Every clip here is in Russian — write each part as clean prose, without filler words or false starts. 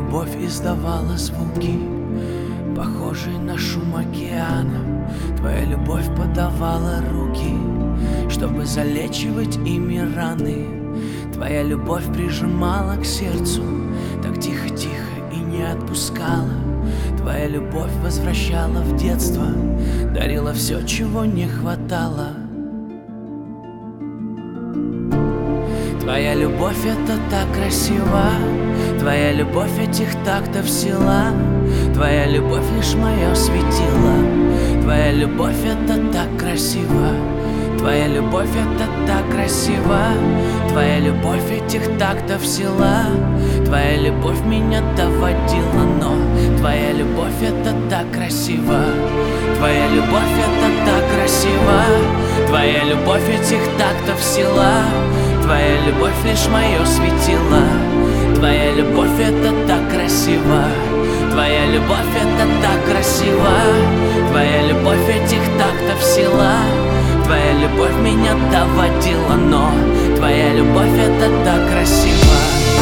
любовь издавала звуки, похожие на шум океана. Твоя любовь подавала руки, чтобы залечивать ими раны. Твоя любовь прижимала к сердцу так тихо-тихо и не отпускала. Твоя любовь возвращала в детство, дарила все, чего не хватало. Твоя любовь — это так красиво, твоя любовь этих тактов сила. Твоя любовь лишь мое светило, твоя любовь — это так красиво. Твоя любовь — это так красиво, твоя любовь этих тактов сила. Твоя любовь меня доводила, но твоя любовь — это так красиво. Твоя любовь — это так красиво, твоя любовь этих тактов сила. Твоя любовь лишь мое светило, твоя любовь — это так красиво. Твоя любовь — это так красиво, твоя любовь этих тактов сила. Твоя любовь меня доводила, но твоя любовь — это так красиво.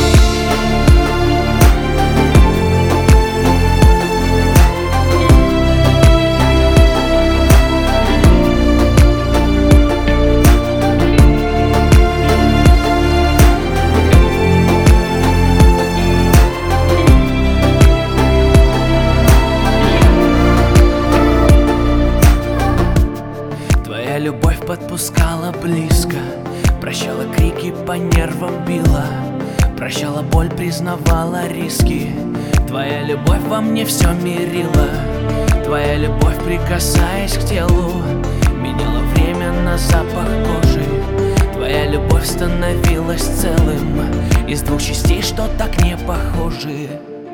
Твоя любовь подпускала близко, прощала крики, по нервам била, прощала боль, признавала риски. Твоя любовь во мне все мирила. Твоя любовь, прикасаясь к телу, меняла время на запах кожи. Твоя любовь становилась целым из двух частей, что так не похожи.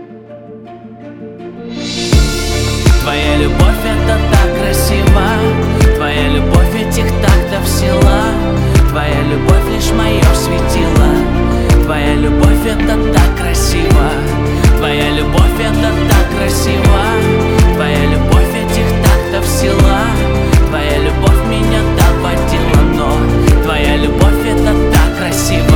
Твоя любовь — это так красиво, твоя любовь этих тактов сила. Твоя любовь лишь мое светило, твоя любовь — это так красиво. Твоя любовь — это так красиво, твоя любовь этих тактов сила. Твоя любовь меня доводила, но твоя любовь — это так красиво.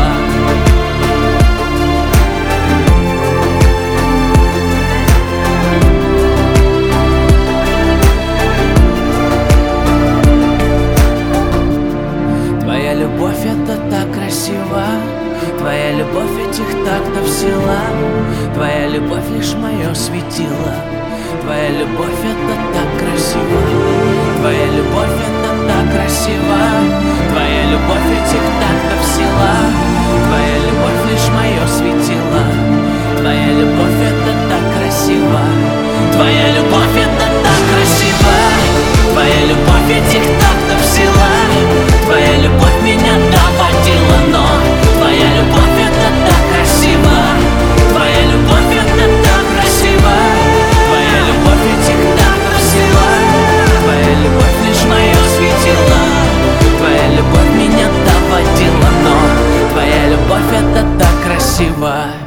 Твоя любовь — это так красиво, твоя любовь этих тактов сила. Твоя любовь лишь мое светило, твоя любовь — это так красиво. Твоя любовь — это так красиво, твоя любовь этих тактов сила. Твоя любовь лишь мое светило, твоя любовь — это так красиво. Твоя любовь — это так красиво, твоя любовь этих тактов сила. Твоя любовь меня доводила, но твоя любовь — это так красиво. Твоя любовь — это так красиво, твоя любовь этих тактов сила. Твоя любовь лишь мое светило, твоя любовь меня доводила, но твоя любовь — это так красиво.